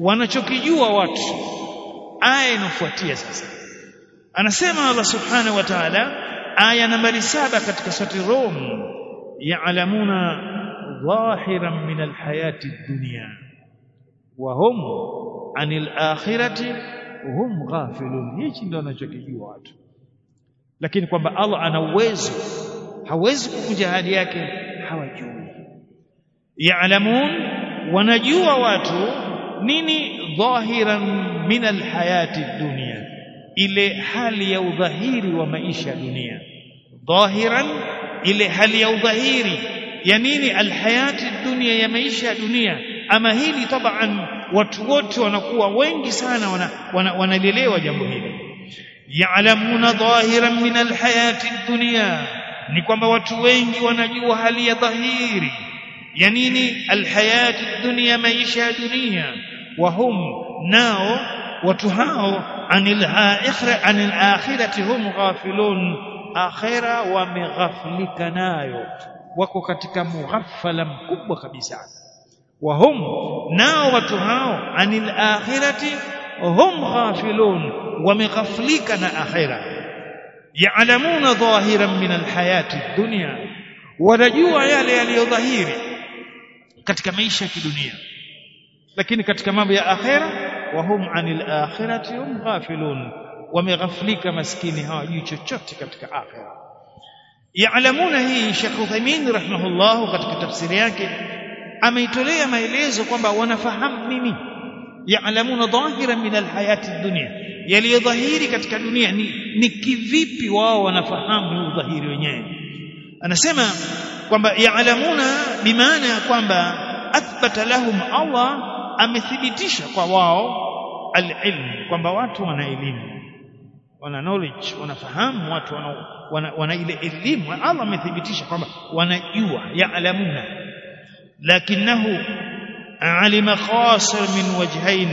wanachokijua watu. Aya inafuatia sasa, anasema Allah subhanahu wa ta'ala, aya nambari 7 katika sura Rum, ya'lamuna dhahiran min alhayati ad-dunya wa hum anil akhirati hum ghafilun. Hichi ndio wanachokijua watu, lakini kwamba Allah ana uwezo, hawezi kuvunja ahadi yake, hawajui. Ya'lamun, wanajua watu nini? Dhahiran min alhayati ad-dunya, ile hali ya udhahiri wa maisha ya dunia. Dhahiran, ile hali ya udhahiri ya nini? Alhayati ad-dunya, ya maisha ya dunia. Ama hili taban watu wote wanakuwa wengi sana wanalielewa jambo hili. Ya'lamuna dhahiran min alhayati ad-dunya, ni kwamba watu wengi wanajua hali ya dhahiri ya nini? Alhayati ad-dunya, maisha ya dunia. Wa hum, nao watu hao, anil akhirati hum ghafilun, akhira wameghafilika nayo, wako katika mughafala mkubwa kabisa. Wa hum, nao watu hao, anil akhirati hum ghafilun, wameghafilika na akhira. Ya'lamuna dhahiran min alhayati ad-dunya, wanajua yale yaliyodhahiri katika maisha ya kidunia, lakini katika mambo ya akhira, wa hum anil akhirati hum ghafilun, wameghafilika, maskini, hawajui chochote katika akhira. Ya'lamuna hii Sheikh Uthaymeen rahimahullah katika tafsiri yake ameitolea maelezo kwamba wanafahamu nini ya'lamuna dhahiran min alhayati ad-dunya, yaliyodhahiri katika dunia ni kivipi wao wanafahamu udhahiri wenyewe. Anasema kwamba ya'lamuna bimaana ya kwamba athbata lahum, Allah amethibitisha kwa wao alilm, kwamba watu wana elimu, wana knowledge, wanafahamu, watu wana ile elimu. Allah amethibitisha kwamba wanajua, ya'lamuna. Lakinahu alima khasir min wajhain,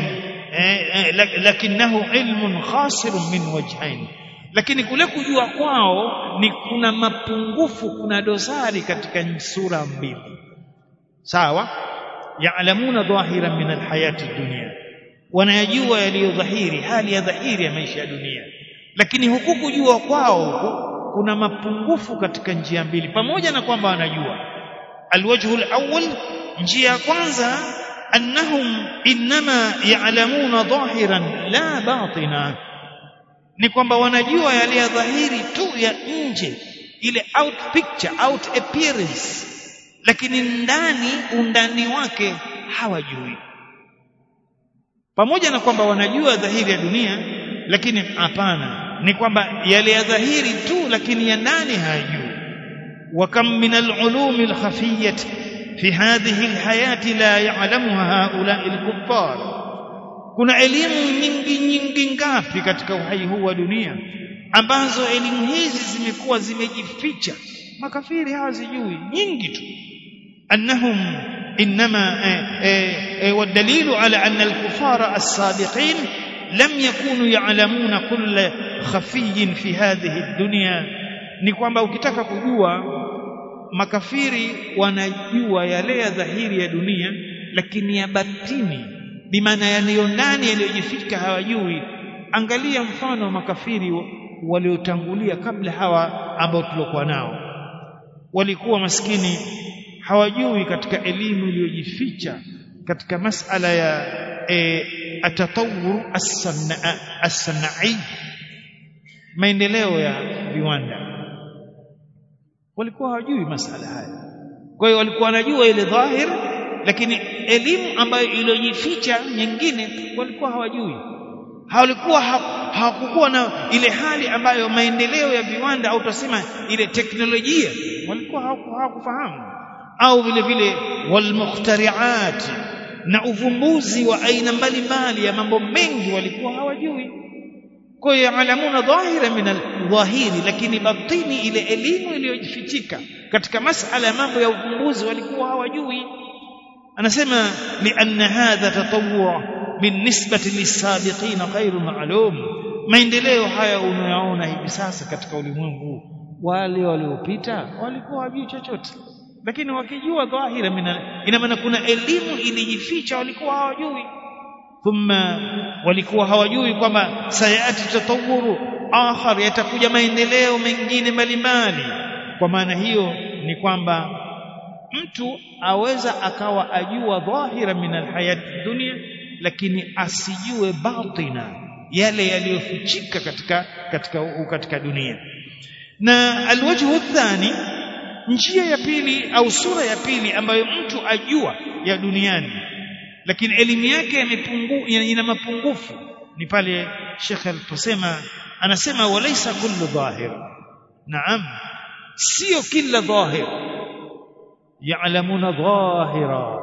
lakinahu ilmun khasir min wajhain, lakini kule kujua kwao ni kuna mapungufu, kuna dosari katika sura mbili. Sawa, ya'lamuna dhahiran min alhayati ad-dunya, wanayajua yaliyodhahiri, hali ya dhahiri ya maisha ya dunia, lakini huku kujua kwao kuna mapungufu katika njia mbili, pamoja na kwamba wanajua. Alwajhu alawwal, njia ya kwanza, annahum inma ya'lamuna dhahiran la batina, ni kwamba wanajua yale ya dhahiri tu ya nje, ile out picture, out appearance, lakini ndani, undani wake hawajui. Pamoja na kwamba wanajua dhahiri ya dunia, lakini hapana, ni kwamba yale ya dhahiri tu, lakini ya ndani hawajui. Wa kam min al-ulumi al-khafiyyati fi hadhihi al-hayati la ya'lamuha haula'i al-kuffar, kuna elimu nyingi ngapi katika uhai huu wa dunia ambazo elimu hizi zimekuwa zimejificha, makafiri hawazijui, nyingi tu. Annahum inma والدليل على أن الكفار الصادقين لم يكونوا يعلمون كل خفي في هذه الدنيا, ni kwamba ukitaka kujua makafiri wanajua yale ya dhahiri ya dunia, lakini ya batini, bimaana yaliyo ndani, yaliyojificha hawajui. Angalia mfano wa makafiri waliotangulia kabla hawa ambao tulikuwa nao, walikuwa maskini, hawajui katika elimu iliyojificha katika masala ya atatawur as-sanai, maendeleo ya viwanda, walikuwa hawajui masala haya. Kwa hiyo walikuwa wanajua ile dhahir, lakini elimu ambayo iliyojificha nyingine walikuwa hawajui. Hawakuwa na ile hali ambayo maendeleo ya viwanda au tuseme ile teknolojia, walikuwa hawakufahamu. Au vile vile walmukhtari'at, na uvumbuzi wa aina mbalimbali ya mambo mengi walikuwa hawajui. Kwa hiyo ya'lamuna dhahira min al-dhahiri, lakini batini, ile elimu iliyojifichika katika masala ya mambo ya uvumbuzi walikuwa hawajui. Anasema lianna hadha tatawwur binisbati lisabiqina ghairu ma'lum, maendeleo haya unayoona hivi sasa katika ulimwengu, wale waliopita walikuwa hawajui chochote, lakini wakijua dhahira ina maana kuna elimu ilijificha walikuwa hawajui. thumma walikuwa hawajui kwamba sayati tatawuru akhar, yatakuja maendeleo mengine mbalimbali. Kwa maana hiyo ni kwamba mtu aweza akawa ajua dhahira min alhayati dunya, lakini asijue batina, yale yaliyofichika katika dunia. Na alwajhu athani, njia ya pili au sura ya pili ambayo mtu ajua ya duniani lakini elimu yake ina mapungufu, ni pale Sheikh aliposema, anasema walaysa kullu dhahir, naam, sio kila dhahir, ya'lamuna dhahira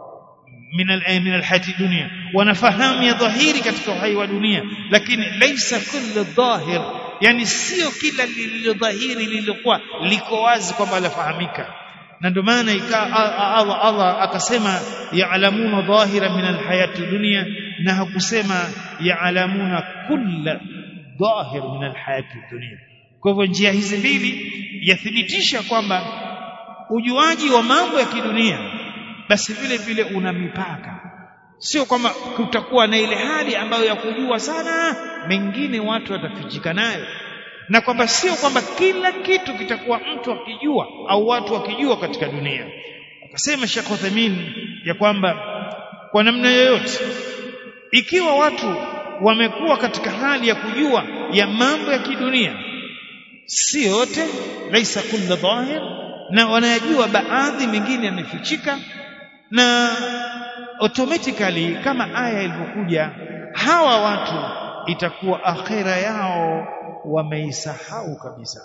min alhayati dunya, wanafahamu ya dhahiri katika uhai wa dunia, lakini laysa kullu dhahir, yani sio kila lililo dhahiri lililokuwa liko wazi kwamba lafahamika. Na ndio maana Allah akasema ya'lamuna dhahira min alhayati dunya, na hakusema ya'lamuna kulla dhahir min alhayati dunya. Kwa hivyo njia hizi mbili yathibitisha kwamba ujuaji wa mambo ya kidunia basi vile vile una mipaka, sio kwamba kutakuwa na ile hali ambayo ya kujua sana mengine watu watafichika nayo, na kwamba sio kwamba kila kitu kitakuwa mtu akijua au watu wakijua katika dunia. Akasema Sheikh Uthaymeen ya kwamba kwa namna yoyote, ikiwa watu wamekuwa katika hali ya kujua ya mambo ya kidunia, si yote, laisa kullu dhahir, na wanayajua baadhi, mengine yamefichika, na automatically kama aya ilivyokuja, hawa watu itakuwa akhira yao wameisahau kabisa.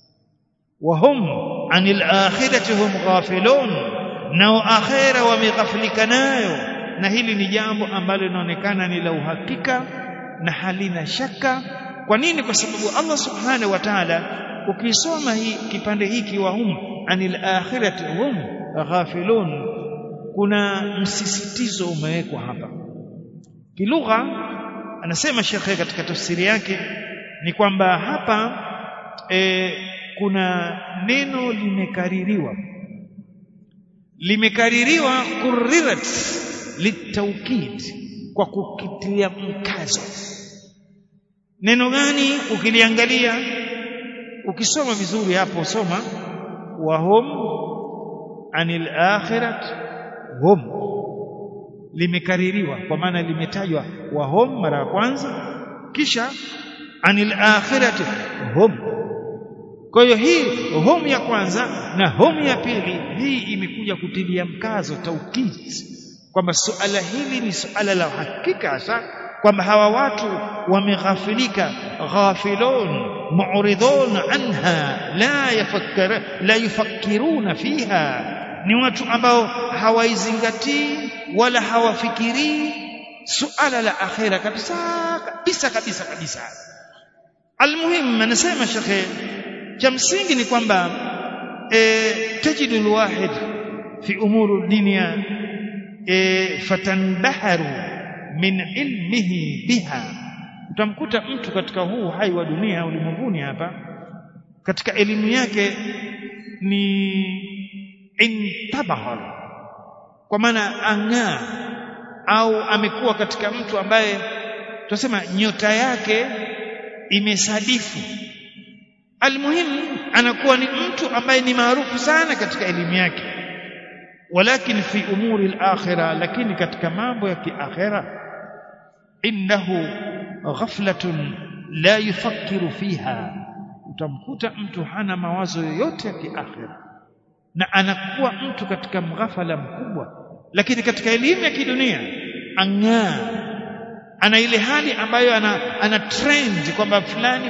Wahum anil akhirati hum ghafilun, nao akhira wameghafilika nayo. Na hili ni jambo ambalo linaonekana ni la uhakika na halina shaka. Kwa nini? Kwa sababu Allah subhanahu wa ta'ala, ukisoma hii kipande hiki wa hum anil akhirati hum ghafilun, kuna msisitizo umewekwa hapa kilugha. Anasema Sheikh katika tafsiri yake ni kwamba hapa kuna neno limekaririwa kurirat litawkid, kwa kukitilia mkazo. Neno gani? Ukiliangalia, ukisoma vizuri hapo, soma wahum anil akhirat hum, limekaririwa kwa maana limetajwa wahum mara ya kwanza, kisha anil akhirati hum. Kwa hiyo hii hum ya kwanza na hum ya pili, hii imekuja kutilia mkazo taukid, kwamba suala hili ni suala la hakika hasa, kwamba hawa watu wameghafilika, ghafilun mu'ridun anha la yufakkiruna fiha, ni watu ambao hawaizingatii wala hawafikirii suala la akhira kabisa. Almuhim, anasema Sheikh, cha msingi ni kwamba tajidu alwahid fi umuri dunya fatanbaharu min ilmihi biha, utamkuta mtu katika huu hai wa dunia ulimwenguni hapa, katika elimu yake ni intabahar, kwa maana ang'aa, au amekuwa katika mtu ambaye tunasema nyota yake imesadifu. Almuhimu, anakuwa ni mtu ambaye ni maarufu sana katika elimu yake, walakin fi umuri al-akhirah, lakini katika mambo ya kiakhira, innahu ghaflatun la yufakkiru fiha, utamkuta mtu hana mawazo yoyote ya kiakhira, na anakuwa mtu katika mghafala mkubwa. Lakini katika elimu ya kidunia ang'aa, ana ile hali ambayo ana trend kwamba fulani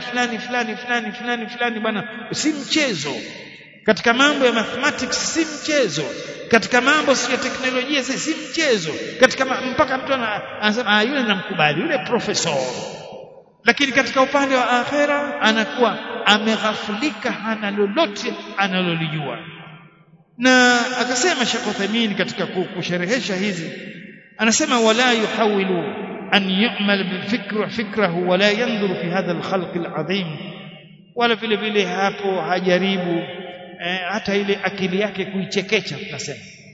bwana, si mchezo katika mambo ya mathematics, si mchezo katika mambo ya teknolojia, si mchezo katika mpaka mtu anasema yule namkubali, yule professor. Lakini katika upande wa akhera anakuwa ameghafulika, hana lolote analolijua. Na akasema Sheikh Uthaymeen katika kusherehesha hizi, anasema wala yuhawilu an yu'mal fikrahu wala yanzuru fi hadha al-khalq al-azim, wala vile vile hapo hajaribu hata ile akili yake kuichekecha, tunasema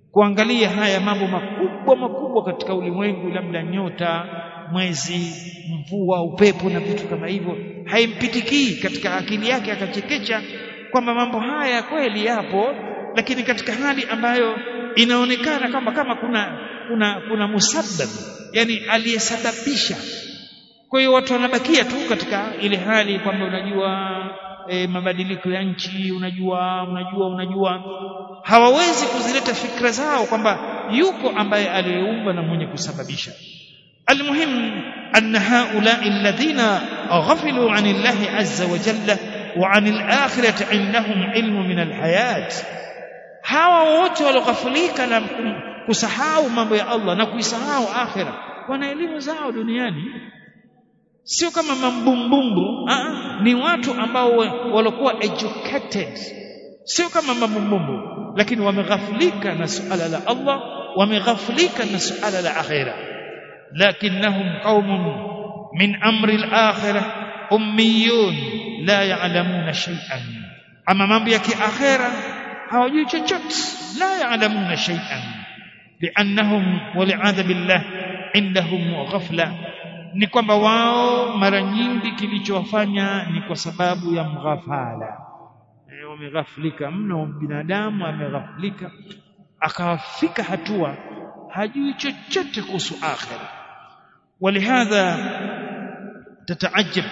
kuangalia haya mambo makubwa katika ulimwengu, labda nyota, mwezi, mvua, upepo na vitu kama hivyo, haimpitikii katika akili yake, akachekecha kwamba mambo haya kweli yapo, lakini katika hali ambayo inaonekana kama kuna musabbab, yani aliyesababisha. Kwa hiyo watu wanabakia tu katika ile hali kwamba unajua mabadiliko ya nchi, unajua hawawezi kuzileta fikra zao kwamba yuko ambaye aliyeumba na mwenye kusababisha. Almuhim anna haula alladhina ghafilu 'anillahi azza wa jalla wa 'anil akhirati 'indahum ilmu min alhayat, hawa wote walioghafilika na kusahau mambo ya Allah na kuisahau akhira, wana elimu zao duniani, sio kama mambumbumbu. Ni watu ambao walikuwa educated, sio kama mambumbumbu, lakini wameghafilika na suala la Allah, wameghafilika na suala la akhira. Lakinnahum qaumun min amri al-akhirah ummiyun la ya'lamuna shay'an, ama mambo ya kiakhira hawajui chochote, la ya'lamuna shay'an li'annahum wali'adha billah indahum ghafla, ni kwamba wao mara nyingi kilichowafanya ni kwa sababu ya mghafala. Wameghafilika mno, binadamu ameghafilika akafika hatua hajui chochote kuhusu akhira. Walihadha tataajab,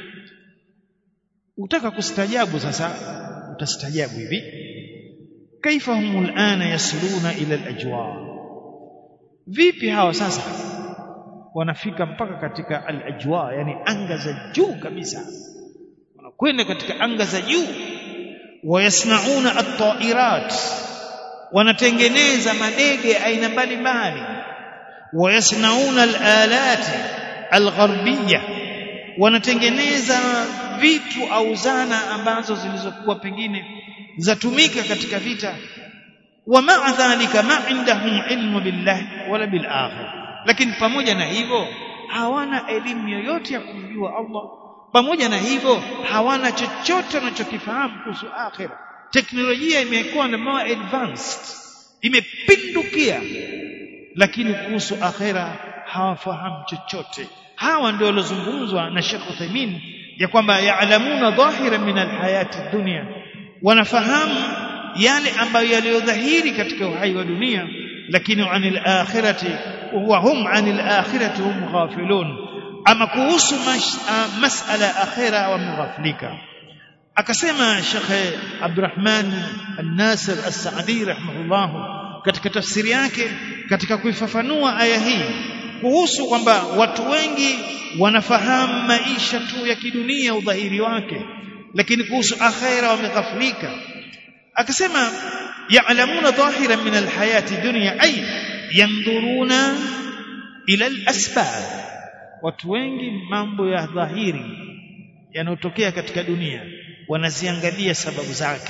utaka kustajabu sasa, utastajabu hivi, kaifa humul ana yasiluna ila al-ajwa, vipi hawa sasa wanafika mpaka katika al-ajwa, yani anga za juu kabisa, wanakwenda katika anga za juu. Wayasnauna at-ta'irat, wanatengeneza madege aina mbalimbali. Wayasnauna al-alat al-gharbiyya, wanatengeneza vitu au zana ambazo zilizokuwa pengine zatumika katika vita. Wa ma'a dhalika ma indahum ilmu billah wala bil akhirah, lakini pamoja na hivyo hawana elimu yoyote ya kumjua Allah, pamoja na hivyo hawana chochote wanachokifahamu kuhusu akhira. Teknolojia imekuwa na more advanced, imepindukia, lakini kuhusu akhira hawafahamu chochote. Hawa ndio waliozungumzwa na Sheikh Uthaymeen ya kwamba ya'lamuna dhahiran min alhayati dunya, wanafahamu yale ambayo yaliyodhahiri katika uhai wa dunia, lakini anil akhirati wa hum anil akhirati hum ghafilun, ama kuhusu masala akhira wa mughafilika. Akasema Sheikh Abdurrahman An-Nasir As-Saadi rahimahullah katika tafsiri yake katika kuifafanua aya hii kuhusu kwamba watu wengi wanafahamu maisha tu ya kidunia udhahiri wake, lakini kuhusu akhira wameghafilika. Akasema ya'lamuna dhahiran min alhayati dunya ay yanduruna ila alasbab, watu wengi mambo ya dhahiri yanayotokea katika dunia wanaziangalia sababu zake.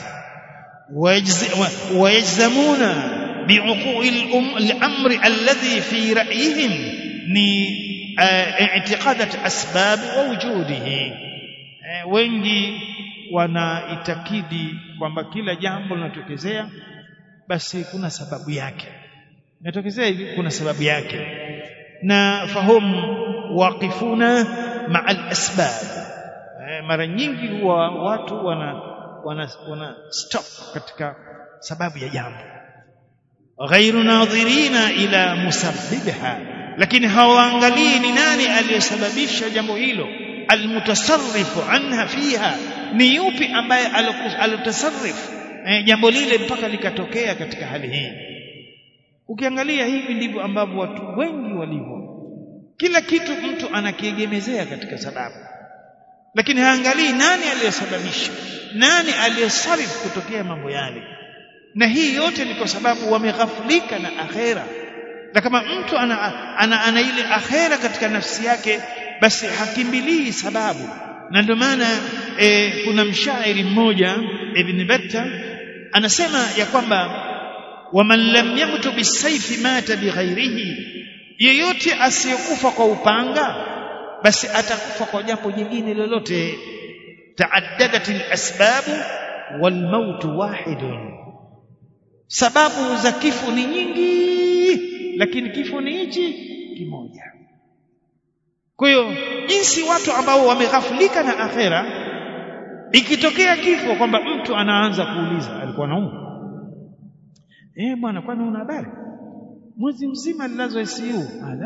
Wayajzamuna bi'uqul al-amri alladhi fi ra'yihim ni i'tiqadat asbab wa wujudihi, wengi wanaitakidi kwamba kila jambo linatokezea basi kuna sababu yake, inatokezea hivi kuna sababu yake, na fahum waqifuna ma'a al-asbab. Mara nyingi huwa watu wana stop katika sababu ya jambo, ghairu nadhirina ila musabbibiha, lakini hawaangalii ni nani aliyesababisha jambo hilo. Almutasarrifu anha fiha, ni yupi ambaye alotasarrif jambo lile mpaka likatokea katika hali hii. Ukiangalia hivi ndivyo ambavyo watu wengi walivyo, kila kitu mtu anakiegemezea katika sababu, lakini haangalii nani aliyesababisha, nani aliyesarif kutokea mambo yale. Na hii yote ni kwa sababu wameghafilika na akhera. Na kama mtu ana ile akhera katika nafsi yake, basi hakimbilii sababu. Na ndio maana kuna mshairi mmoja Ibn Battah anasema ya kwamba waman lam yamutu bisayfi mata bighairihi, yeyote asiyekufa kwa upanga basi atakufa kwa jambo jingine lolote. Taaddadat alasbab wal maut wahidun, sababu za kifo ni nyingi, lakini kifo ni hichi kimoja. Kwa hiyo jinsi watu ambao wameghafulika na akhera, ikitokea kifo kwamba mtu anaanza kuuliza alikuwa anaumwa, bwana kwani una habari mwezi mzima nilazwa ICU,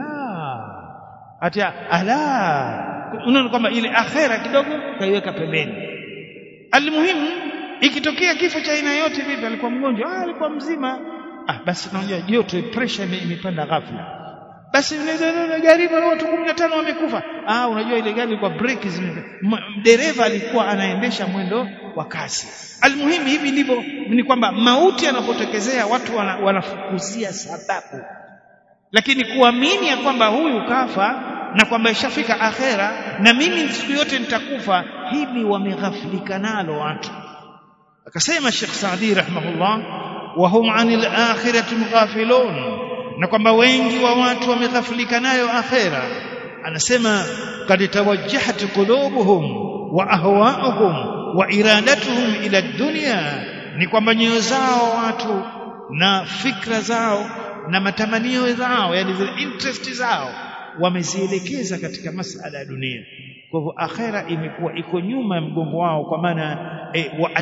unaona kwamba ile akhera kidogo kaiweka pembeni. Almuhimu ikitokea kifo cha aina yote, vipi alikuwa mgonjwa, alikuwa mzima, basi naonja joto, pressure imepanda ghafla, basi ile gari na watu 15 wamekufa. Unajua ile gari ilikuwa breki dereva alikuwa anaendesha mwendo wa kasi. Almuhimu hivi ndivyo ni kwamba mauti yanapotokezea watu wanafukuzia sababu, lakini kuamini ya kwamba huyu kafa na kwamba ishafika akhera na mimi siku yote nitakufa, hivi wameghafilika nalo watu. Akasema Sheikh Saadi rahimahullah, wa hum anil akhirati mughafilun, na kwamba wengi wa watu wameghafilika nayo akhera. Anasema kad tawajjahat qulubuhum wa ahwa'uhum wa iradatuhum ila dunya, ni kwamba nyoyo zao watu na fikra zao na matamanio yao, yani zile interest zao wamezielekeza katika masala ya dunia. Kwa hivyo akhera imekuwa iko nyuma ya mgongo wao, kwa maana wa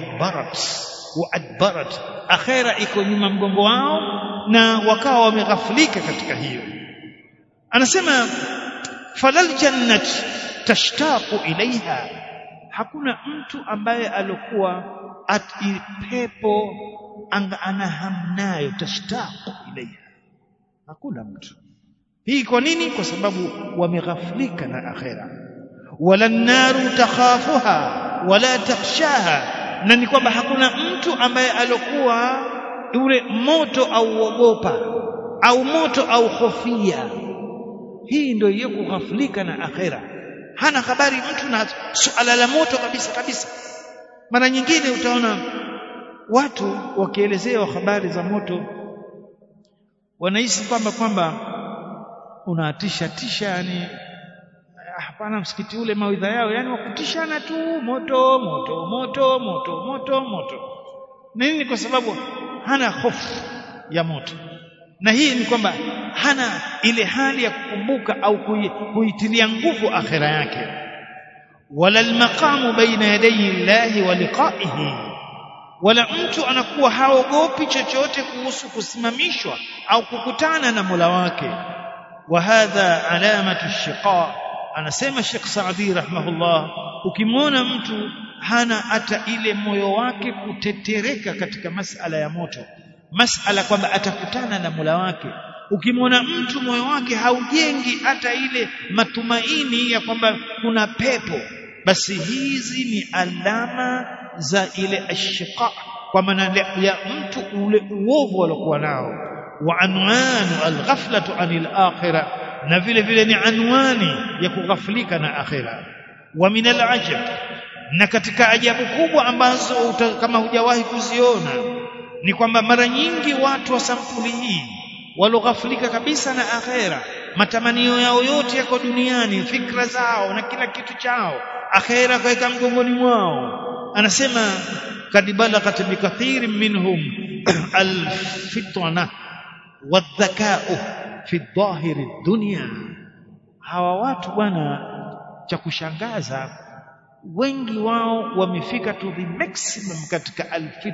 adbarat, akhera iko nyuma mgongo wao na wakawa wameghafilika katika hiyo. Anasema falal jannat tashtaqu ilaiha, hakuna mtu ambaye alikuwa pepo ana hamnayo, tashtaqu ilaiha, hakuna mtu. Hii kwa nini? Kwa sababu wameghafilika na akhera. wala naru takhafuha wala takhshaha, na ni kwamba hakuna mtu ambaye alikuwa ule moto au ogopa au moto au hofia. Hii ndio hiyo kughafilika na akhera. Hana habari mtu na suala la moto kabisa. Mara nyingine utaona watu wakielezewa habari za moto wanahisi kwamba unatisha, yani hapana, msikiti ule mawaidha yao yani wakutishana tu, moto. Nini? Kwa sababu hana hofu ya moto, na hii ni kwamba hana ile hali ya kukumbuka au kuitilia nguvu akhira yake. wala almaqamu baina yadayi llahi wa liqa'ihi, wala mtu anakuwa haogopi chochote kuhusu kusimamishwa au kukutana na Mola wake. wa hadha alamatu shiqa, anasema Sheikh Saadi rahimahullah, ukimwona mtu hana hata ile moyo wake kutetereka katika masala ya moto, masala kwamba atakutana na Mola wake, ukimwona mtu moyo wake haujengi hata ile matumaini ya kwamba kuna pepo, basi hizi ni alama za ile ashiqa, kwa maana ya mtu ule uovu aliokuwa nao. wa anwanu alghaflatu anil akhirah, na vile vile ni anwani ya kughafilika na akhira. wa min alajab, na katika ajabu kubwa ambazo kama hujawahi kuziona ni kwamba mara nyingi watu wa sampuli hii waloghafilika kabisa na akhira, matamanio yao yote yako duniani, fikra zao na kila kitu chao akhira kaika mgongoni mwao. Anasema kad balaghat bikathirin minhum alfitna wadhaka'u fi dhahiri dunya. Hawa watu bwana, cha kushangaza wengi wao wamefika to the maximum katika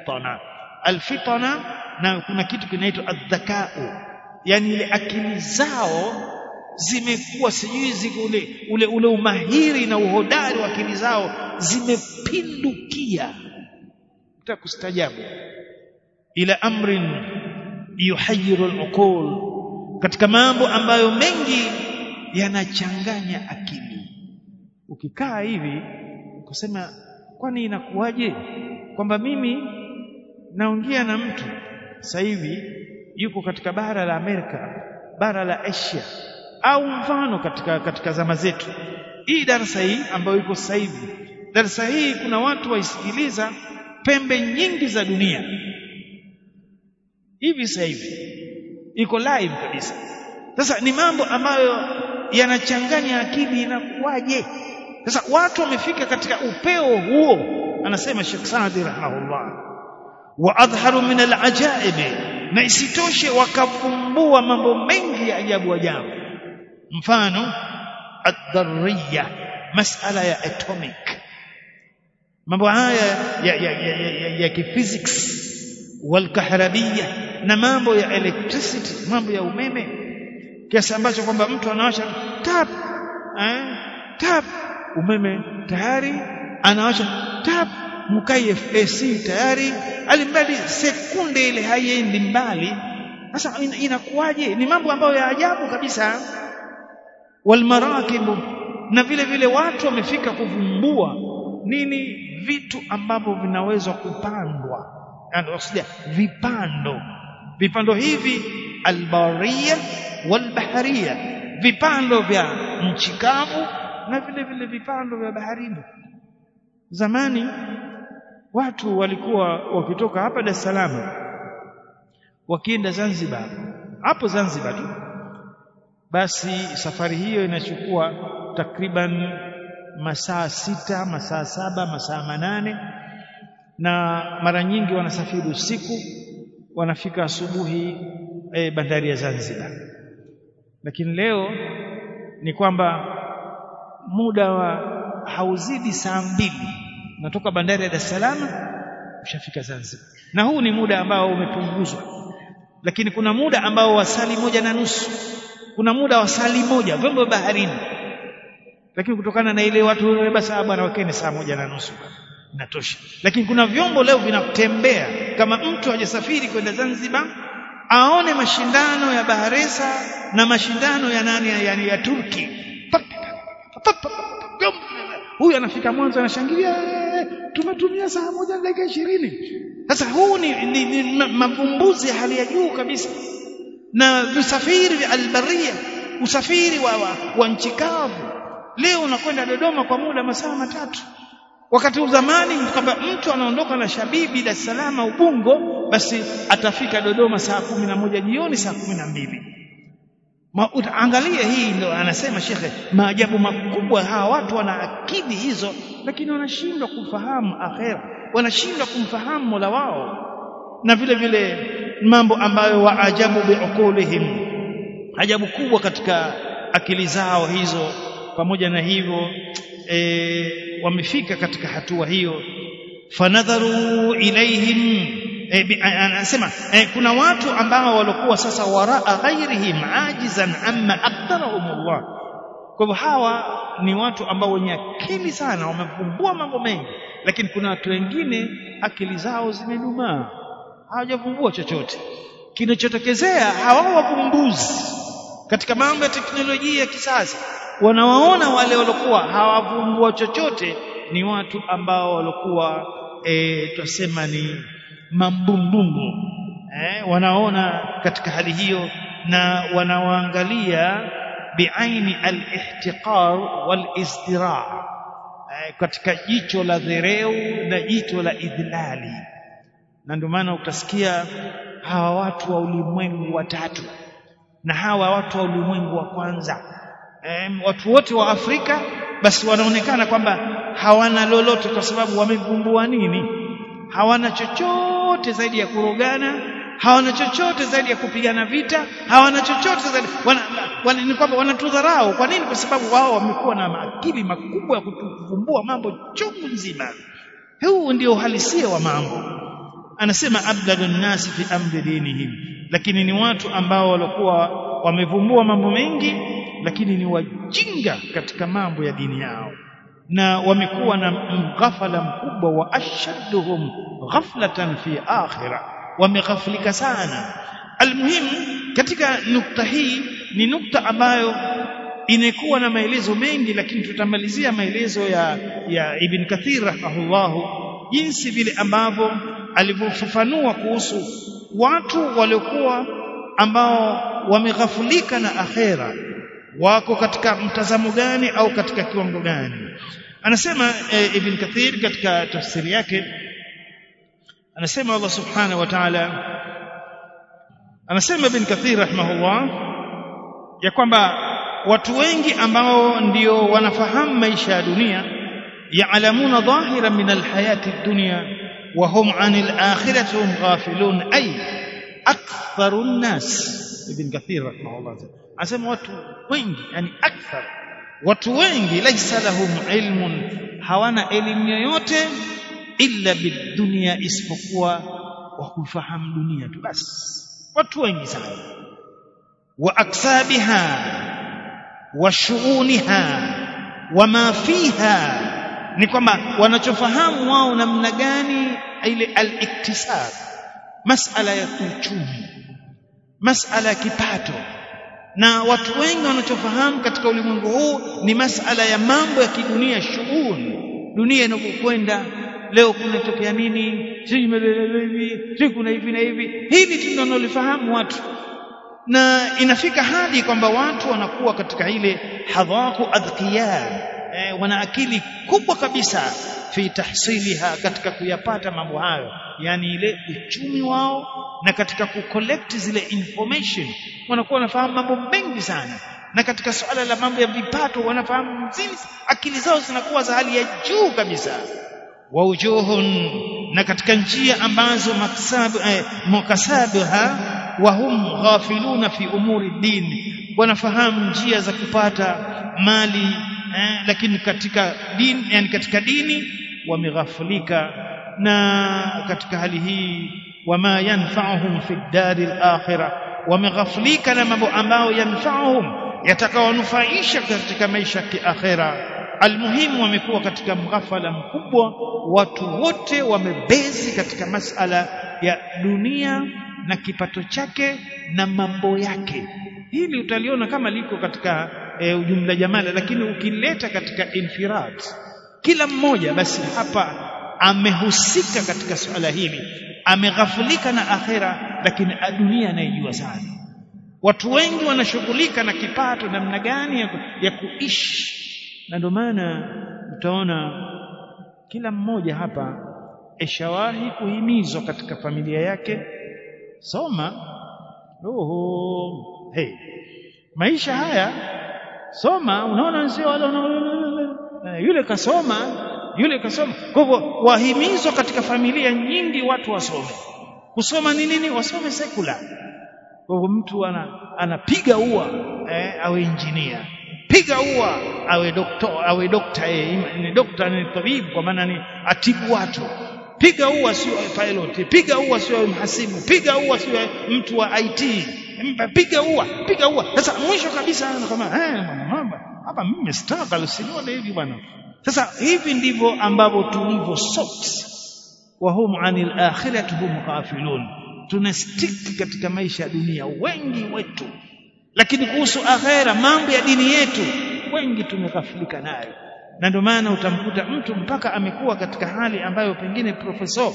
alfitna, na kuna kitu kinaitwa adhaka'u, yani ile akili zao zimekuwa sijui ule umahiri na uhodari wa akili zao zimepindukia, utakustajabu, ila amrin yuhayyiru al-uqul, katika mambo ambayo mengi yanachanganya akili. Ukikaa hivi kusema kwani inakuwaje kwamba mimi naongea na mtu sasa hivi yuko katika bara la Amerika, bara la Asia, au mfano katika zama zetu hii darasa hii ambayo iko sasa hivi, darasa hii kuna watu waisikiliza pembe nyingi za dunia hivi sasa hivi iko live kabisa. Sasa ni mambo ambayo yanachanganya akili, inakuwaje? Sasa watu wamefika katika upeo huo. Anasema Sheikh Saadi rahimahullah, wa adhharu min al-ajaib, na isitoshe wakavumbua mambo mengi ya ajabu ajabu. Mfano ad-dharriya, masala ya atomic, mambo haya ya physics wal kahrabiyya, na mambo ya electricity, mambo ya umeme, kiasi ambacho kwamba mtu anawasha tap umeme tayari, anawasha tap mukayef AC tayari, alimradi sekunde ile haiendi mbali. Sasa inakuwaje? Ni mambo ambayo ya ajabu kabisa. Wal marakibu, na vile vile watu wamefika kuvumbua nini, vitu ambavyo vinaweza kupandwa, yani wasidia vipando hivi, albariya walbahariya, vipando vya nchi kavu na vile vile vipando vya baharini. Zamani watu walikuwa wakitoka hapa Dar es Salaam wakienda Zanzibar, hapo Zanzibar tu, basi safari hiyo inachukua takriban masaa 6, masaa 7, masaa 8, na mara nyingi wanasafiri usiku, wanafika asubuhi bandari ya Zanzibar. Lakini leo ni kwamba muda hauzidi saa 2, natoka bandari ya Dar es Salaam ushafika Zanzibar, na huu ni muda ambao umepunguzwa. Lakini kuna muda ambao wa saa 1:30, kuna muda wa saa 1 vyombo baharini, lakini kutokana na ile watu basi bwana wakeni saa 1:30 inatosha. Lakini kuna vyombo leo vinatembea, kama mtu hajasafiri kwenda Zanzibar aone mashindano ya Baharesa na mashindano ya nani, yani ya Turki, huyu anafika mwanzo anashangilia, tumetumia saa 1 dakika 20. Sasa huu ni mavumbuzi ya hali ya juu kabisa. Na usafiri wa albaria, usafiri wa nchi kavu, leo unakwenda Dodoma kwa muda masaa 3, wakati wa zamani kwamba mtu anaondoka na Shabibi Dar es Salaam Ubungo, basi atafika Dodoma saa 11 jioni, saa 12. Angalia, hii ndio anasema shekhe, maajabu makubwa. Hawa watu wana akili hizo, lakini wanashindwa kufahamu akhera, wanashindwa kumfahamu Mola wao. Na vile vile mambo ambayo waajabu biuqulihim, ajabu kubwa katika akili zao hizo. Pamoja na hivyo wamefika katika hatua hiyo, fanadharu ilaihim, anasema kuna watu ambao walikuwa sasa waraa ghairihim ajizan amma aqdarahum Allah. Kwa hivyo hawa ni watu ambao wenye akili sana, wamevumbua mambo mengi, lakini kuna watu wengine akili zao zimedumaa, hawajavumbua chochote. Kinachotokezea hawa wavumbuzi katika mambo ya teknolojia ya kisasa, wanawaona wale waliokuwa hawavumbua chochote ni watu ambao walikuwa tusema ni mambumbumbu, wanaona katika hali hiyo, na wanawaangalia biaini al-ihtiqar wal-izdiraa, katika jicho la dhereu na jicho la idhlali. Na ndio maana utasikia hawa watu wa ulimwengu wa tatu na hawa watu wa ulimwengu wa kwanza, watu wote wa Afrika basi wanaonekana kwamba hawana lolote, kwa sababu wamevumbua nini? Hawana chochote zaidi ya kurogana, hawana chochote zaidi ya kupigana vita, hawana chochote zaidi. Ni kwamba wanatudharau. Kwa nini? Kwa sababu wao wamekuwa na akili makubwa ya kutuvumbua mambo chungu nzima. Huu ndio uhalisia wa mambo. Anasema abladun nasi fi amri dinihim, lakini ni watu ambao walikuwa wamevumbua mambo mengi, lakini ni wajinga katika mambo ya dini yao, na wamekuwa na mghafala mkubwa, wa ashadduhum ghaflatan fi akhirah, wameghaflika sana. Almuhimu katika nukta hii ni nukta ambayo inakuwa na maelezo mengi, lakini tutamalizia maelezo ya Ibn Kathir rahimahullahu, jinsi vile ambavyo alivyofafanua kuhusu watu waliokuwa ambao wameghafulika na akhera, wako katika mtazamo gani au katika kiwango gani. Anasema Ibn Kathir katika tafsiri yake, anasema Allah subhanahu wa ta'ala, anasema Ibn Kathir rahimahullah ya kwamba watu wengi ambao ndio wanafahamu maisha ya dunia, ya'lamuna dhahiran min alhayati dunya wa hum 'anil akhirati hum ghafilun ay aktharun nas. Ibn Kathir rahimahullah asema watu wengi, yani akthar, watu wengi, laisa lahum ilmun, hawana elimu yoyote, illa bidunya, isipokuwa wa kufahamu dunia tu basi. Watu wengi sana, wa aksabiha wa shughuniha wa ma fiha, ni kwamba wanachofahamu wao namna gani ile al-iktisab, masala ya uchumi, masala ya kipato. Na watu wengi wanachofahamu katika ulimwengu huu ni masala ya mambo ya kidunia, shughuli, dunia inapokwenda, leo kunatokea nini, sisi kuna hivi na hivi, hivi tunalolifahamu watu. Na inafika hadi kwamba watu wanakuwa katika ile hadhaku adhiya, wana akili kubwa kabisa fi tahsiliha, katika kuyapata mambo hayo, yani ile uchumi wao, na katika kucollect zile information wanakuwa wanafahamu mambo mengi sana. Na katika suala la mambo ya vipato wanafahamu zile, akili zao zinakuwa za hali ya juu kabisa. Wa ujuhun, na katika njia ambazo mukasabuha wa hum ghafiluna fi umuri din, wanafahamu njia za kupata mali lakini katika dini, yani katika dini wameghafilika. Na katika hali hii wama yanfa'uhum fi daril akhirah, wameghafilika na mambo ambayo yanfa'uhum, yatakawanufaisha katika maisha ya kiakhira. Almuhimu wamekuwa katika mghafala mkubwa, watu wote wamebezi katika masala ya dunia na kipato chake na mambo yake. Hili utaliona kama liko katika ujumla jamala, lakini ukileta katika infirad, kila mmoja basi hapa amehusika katika suala hili, ameghafulika na akhera, lakini dunia anaijua sana. Watu wengi wanashughulika na kipato, namna gani ya kuishi. Na ndio maana utaona kila mmoja hapa eshawahi kuhimizwa katika familia yake, soma, maisha haya soma. Unaona sio wale yule kasoma, yule kasoma. Kwa hivyo wahimizwa katika familia nyingi watu wasome. Kusoma ni nini? Wasome sekula. Kwa hivyo mtu anapiga ua awe engineer, piga ua awe dokta, ni dokta, ni tabibu, kwa maana ni atibu watu. Piga ua sio pilot, piga ua sio mhasibu, piga ua sio mtu wa IT, piga ua. Sasa mwisho kabisa kama hapa mimi struggle, sione hivi bwana. Sasa hivi ndivyo ambavyo tulivyo sote, wa hum 'anil akhirati hum ghafilun. Tuna stick katika maisha ya dunia wengi wetu, lakini kuhusu akhera, mambo ya dini yetu, wengi tumeghafilika nayo. Na ndio maana utamkuta mtu mpaka amekuwa katika hali ambayo pengine professor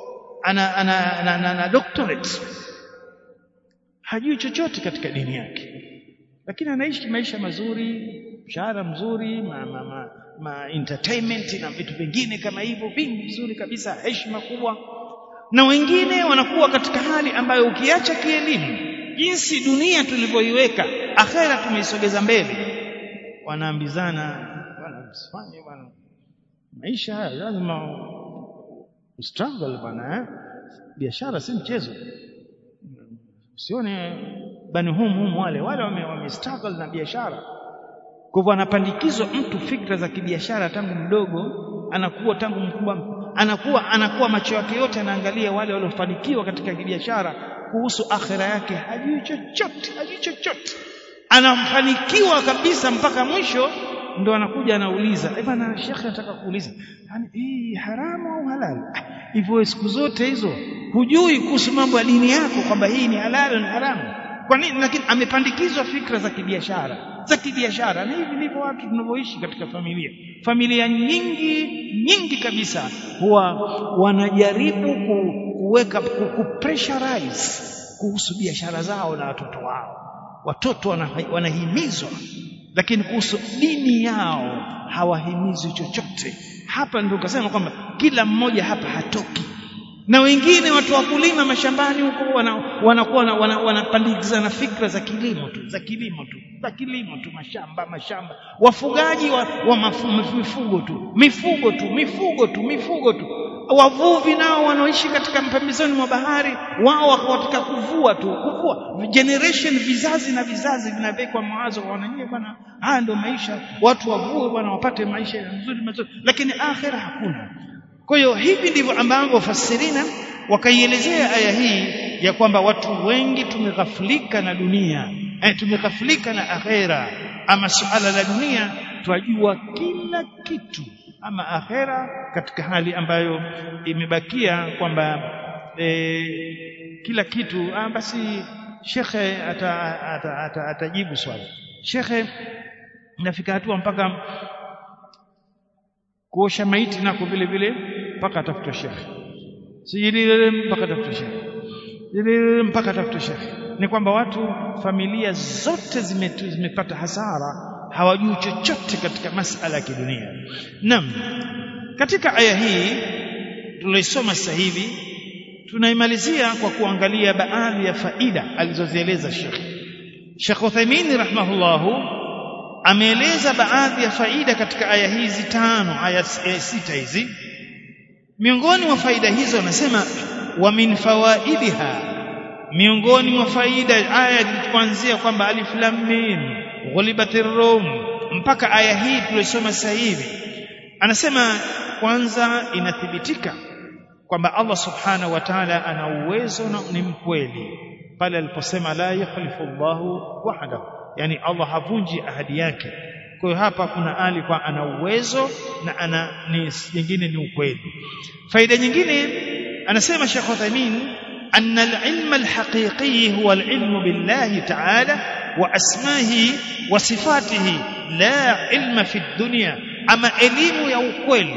ana doctorate, hajui chochote katika dini yake, lakini anaishi maisha mazuri, mshahara mzuri, entertainment na vitu vingine kama hivyo vingi vizuri kabisa, heshima kubwa. Na wengine wanakuwa katika hali ambayo ukiacha kielimu, jinsi dunia tulivyoiweka, akhera tumeisogeza mbele, wanaambizana bwana, usifanye bwana, maisha haya lazima struggle bwana, biashara si mchezo. Usione bani humu wale wame struggle na biashara. Kwa hivyo anapandikizwa mtu fikra za kibiashara tangu mdogo, anakuwa tangu mkubwa, anakuwa macho yake yote anaangalia wale waliofanikiwa katika biashara. Kuhusu akhera yake hajui chochote, anafanikiwa kabisa mpaka mwisho ndo anakuja anauliza, bwana shekhe, nataka kuuliza, yani hii haramu au halali? Hivyo siku zote hizo hujui kuhusu mambo ya dini yako kwamba hii ni halali na haramu. Kwa nini? Lakini amepandikizwa fikra za kibiashara. Na hivi ndivyo watu tunavyoishi katika familia nyingi kabisa, huwa wanajaribu kuweka kupressurize kuhusu biashara zao na watoto wao. Watoto wanahimizwa, lakini kuhusu dini yao hawahimizwi chochote. Hapa ndio kasema kwamba kila mmoja hapa hatoki. Na wengine watu wa kulima mashambani huko wanakuwa wanapandikiza na fikra za kilimo tu, mashamba. Wafugaji wa mifugo tu. wavuvi nao wanaoishi katika pembezoni mwa bahari, wao wakataka kuvua generation, vizazi na vizazi vinawekwa mawazo, wananyie bwana, haya ndio maisha, watu wavue bwana wapate maisha mazuri, lakini akhira hakuna. Kwa hiyo hivi ndivyo ambavyo wafasirina wakaielezea aya hii ya kwamba watu wengi tumeghafilika na dunia, tumeghafilika na akhira. Ama suala la dunia twajua kila kitu, ama akhira katika hali ambayo imebakia kwamba kila kitu. Basi shekhe atajibu swali. Shekhe, nafika hatua mpaka kuosha maiti nako vile vile mpaka atafuta shekhe, sijili mpaka atafuta shekhe, sijili mpaka atafuta shekhe. Ni kwamba watu, familia zote zimepata hasara, hawajui chochote katika masala ya kidunia. Naam, katika aya hii tulisoma sasa hivi tunaimalizia kwa kuangalia baadhi ya faida alizozieleza Sheikh Uthaymeen rahimahullahu. Ameeleza baadhi ya faida katika aya hizi 5, aya 6 hizi. Miongoni mwa faida hizo anasema wa min fawaidiha, miongoni mwa faida aya kuanzia kwamba alif lam mim ghulibatir rum mpaka aya hii tulisoma sasa hivi, anasema kwanza inathibitika kwamba Allah subhanahu wa ta'ala ana uwezo na ni mkweli pale aliposema la yukhlifu Allahu wahdahu, yani Allah havunji ahadi yake. Kwa hiyo hapa kuna ali kwa ana uwezo na ana ni nyingine ni ukweli. Faida nyingine anasema Sheikh Uthaymeen anna al-ilm al-haqiqi huwa al-ilm billahi ta'ala wa asma'ihi wa sifatihi la ilma fi dunya. Ama elimu ya ukweli,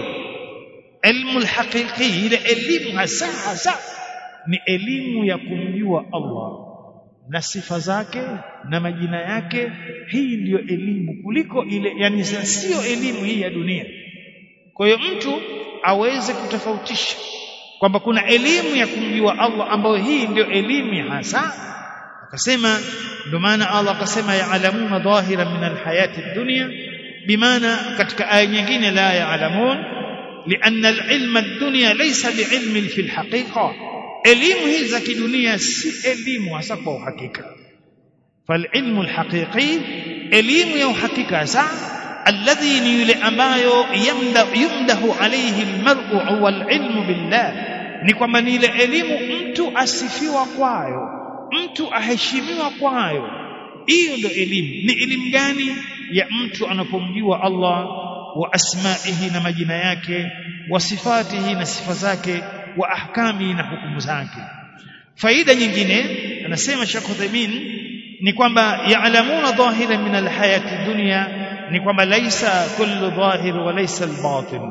ilmu al-haqiqi, ile elimu hasa ni elimu ya kumjua Allah na sifa zake na majina yake. Hii ndiyo elimu kuliko ile, yani sio elimu hii ya dunia. Kwa hiyo mtu aweze kutofautisha kwamba kuna elimu ya kumjua Allah ambayo hii ndio elimu hasa. Akasema, ndio maana Allah akasema ya'lamuna dhahiran min alhayati ad-dunya, bimaana katika aya nyingine la ya'lamun lianna al-ilma ad-dunya laysa bi'ilmin fi al-haqiqa. Elimu hizi za kidunia si elimu hasa kwa uhakika. Fal-ilmu al-haqiqi, elimu ya uhakika hasa, alladhi ni yule ambayo yumdahu alayhi al-mar'u wal-ilmu billah, ni kwamba ni ile elimu mtu asifiwa kwayo, mtu aheshimiwa kwayo. Hiyo ndio elimu. Ni elimu gani? Ya mtu anapomjua Allah wa asma'ihi na majina yake, wa sifatihi na sifa zake, wa ahkami na hukumu zake. Faida nyingine anasema Sheikh Uthaymeen ni kwamba ya'lamuna dhahiran min alhayati dunya, ni kwamba laisa kullu dhahir wa laisa albatin,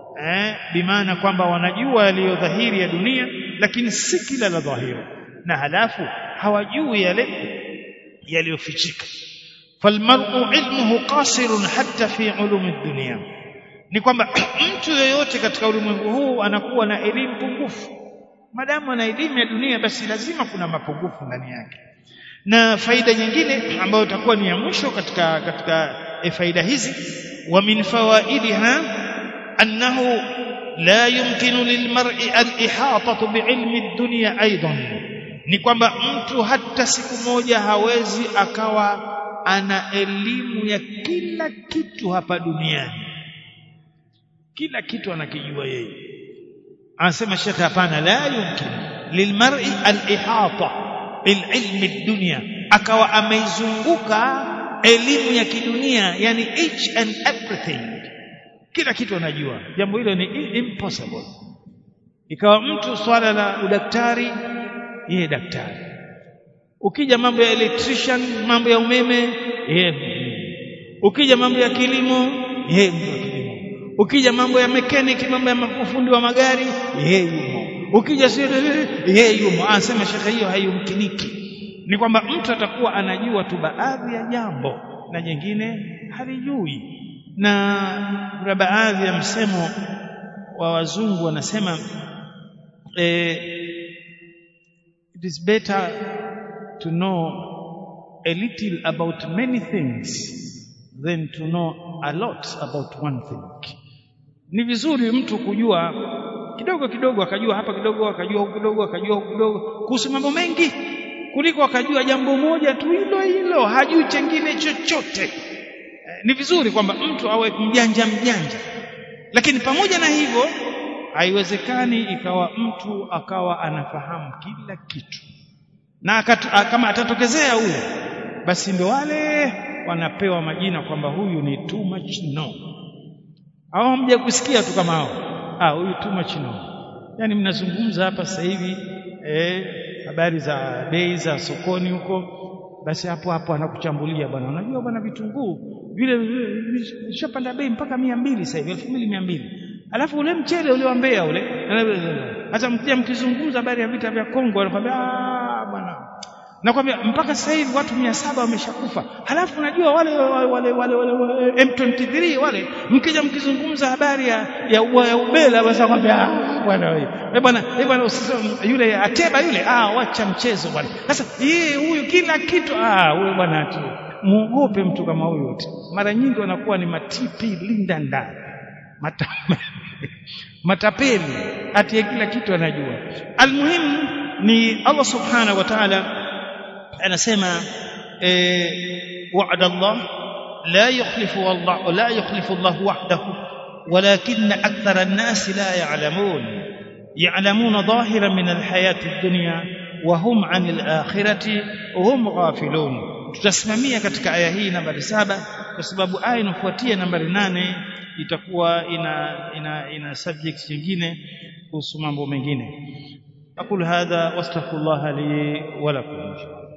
bimaana kwamba wanajua yaliyo dhahiri ya dunia lakini si kila la dhahiri, na halafu hawajui yale yaliyofichika. Falmar'u ilmuhu qasirun hatta fi ulumi ad-dunya, ni kwamba mtu yeyote katika ulimwengu huu anakuwa na elimu pungufu. Madamu ana elimu ya dunia, basi lazima kuna mapungufu ndani yake. Na faida nyingine ambayo itakuwa ni ya mwisho katika faida hizi, wa min fawaidiha annahu la yumkinu lilmar'i al-ihatatu bi'ilmi ad-dunya aidan, ni kwamba mtu hata siku moja hawezi akawa ana elimu ya kila kitu hapa duniani, kila kitu anakijua yeye. Anasema Sheikh, hapana, la yumkin lilmar'i al-ihata bililmi ad-dunya, akawa ameizunguka elimu ya kidunia, yani each and everything, kila kitu anajua. Jambo hilo ni impossible. Ikawa mtu swala la udaktari, yeye daktari. Ukija mambo ya electrician, mambo ya umeme, yeye. Ukija mambo ya kilimo, yeye ndio kilimo. Ukija mambo ya mechanic, mambo ya mafundi wa magari, yeye yumo. Ukija yeye yumo. Anasema Sheikh, hiyo haiyumkiniki. Ni kwamba mtu atakuwa anajua tu baadhi ya jambo na nyingine halijui. Na kuna baadhi ya msemo wa wazungu wanasema it is better to know a little about many things than to know a lot about one thing. Ni vizuri mtu kujua kidogo kidogo akajua hapa kidogo, akajua huko kidogo, akajua huko kidogo, kuhusu mambo mengi kuliko akajua jambo moja tu hilo, hajui chengine chochote. Ni vizuri kwamba mtu awe mjanja, lakini pamoja na hivyo haiwezekani ikawa mtu akawa anafahamu kila kitu. Na kama atatokezea huyo, basi ndio wale wanapewa majina kwamba huyu ni too much no. Hao mje kusikia tu kama hao, huyu too much no. Yani mnazungumza hapa sasa hivi habari za bei za sokoni huko, basi hapo anakuchambulia, bwana unajua bwana vitunguu vile vishapanda bei mpaka 200 sasa hivi, 2200. Alafu ule mchele ule wa Mbeya ule, hata mkizungumza habari ya vita vya Kongo anakuambia bwana, nakwambia mpaka sasa hivi watu 700 wameshakufa. Halafu unajua wale M23 wale, mkija mkizungumza habari ya ubela, basi nakwambia bwana wewe bwana yule Ateba yule, wacha mchezo bwana. Sasa yeye huyu kila kitu wewe bwana tu muogope mtu kama huyo. Mara nyingi wanakuwa ni matipi lindanda, matapeli, ati kila kitu anajua. Almuhimu ni Allah subhanahu wa ta'ala anasema wa'ada Allah la yukhlifu Allah wahdahu walakin akthara an-nas la ya'lamun dhahiran min al-hayati ad-dunya wa hum 'anil akhirati hum ghafilun. Tutasimamia katika aya hii nambari 7 kwa sababu aya inafuatia nambari 8 itakuwa ina subject nyingine kuhusu mambo mengine. Aqul hadha wastaghfirullaha li wa lakum.